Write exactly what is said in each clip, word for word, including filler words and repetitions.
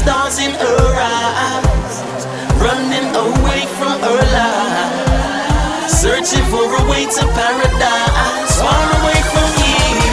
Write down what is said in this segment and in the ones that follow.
stars in her eyes, running away from her life, searching for a way to paradise, far away from here.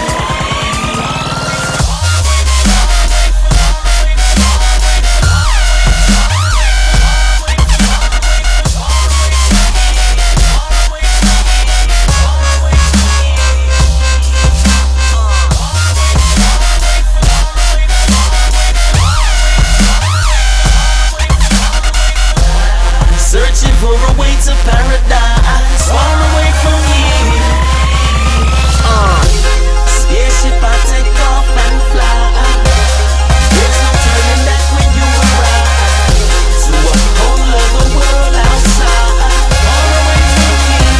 Searching for a way to paradise, far away from here. Uh, spaceship, I take off and fly. There's no turning back when you arrive to a whole other world outside, far away from here.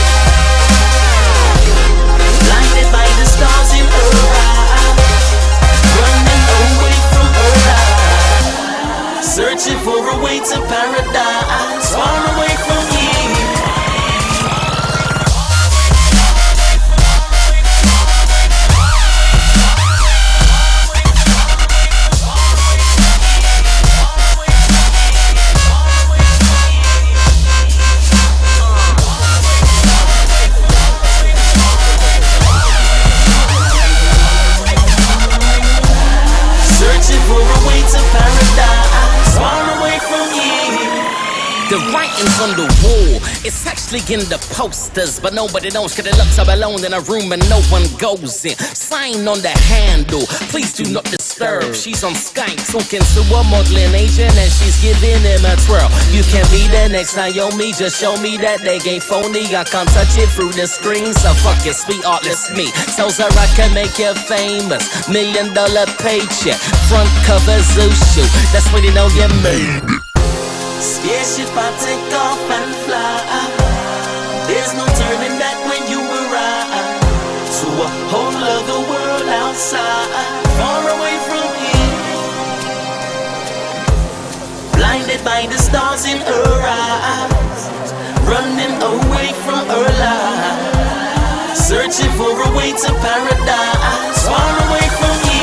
Blinded by the stars in her eyes, running away from her life, searching for a way to paradise, far away from here. Searching for a way to paradise, far away from here. The writing's on the wall, it's actually in the posters, but nobody knows cause it looks up alone in a room and no one goes in. Sign on the handle, please do not disturb. She's on Skype talking to a modeling agent and she's giving him a twirl. You can be the next Naomi, just show me that they ain't phony. I can't touch it through the screen, so fuck it, sweet artless me. Tells her I can make you famous, million dollar paycheck, front cover zoo shoe, that's when you know you made it. Spaceship, I take off and fly. There's no turning back when you arrive to a whole other world outside, far away from here. Blinded by the stars in her eyes, running away from her life, searching for a way to paradise, far away from here.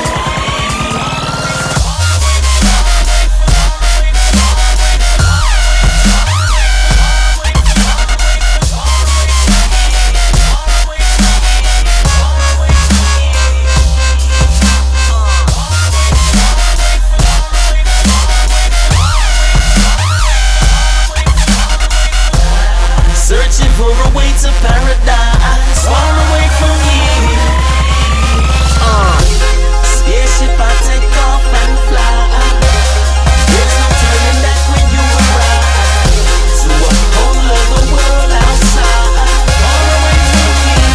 Searching for a way to paradise, far away from here. Uh, spaceship, I take off and fly. There's no turning back when you arrive to a whole other world outside, far away from here.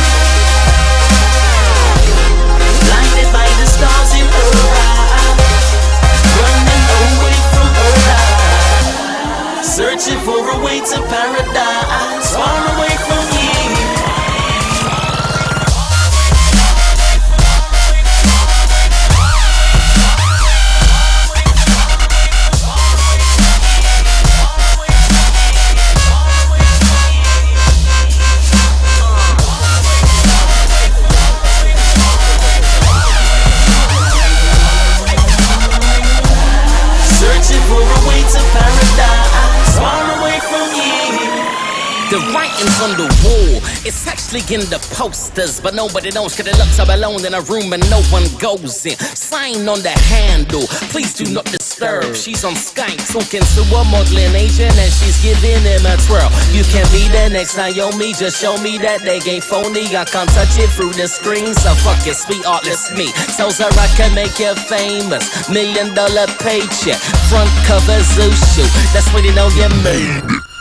Blinded by the stars in her eyes, running away from her life, searching for a way to paradise, far away from here. Searching for a way to paradise, far away from here. The writing's on the wall, it's actually in the posters, but nobody knows cause it looks up alone in a room and no one goes in. Sign on the handle, please do not disturb. She's on Skype talking to a modeling agent and she's giving him a twirl. You can be the next Naomi, just show me that they ain't phony. I can't touch it through the screen, so fuck it, sweet artless me. Tells her I can make you famous, million dollar paycheck, front cover zoo shoe, that's when you know you made it.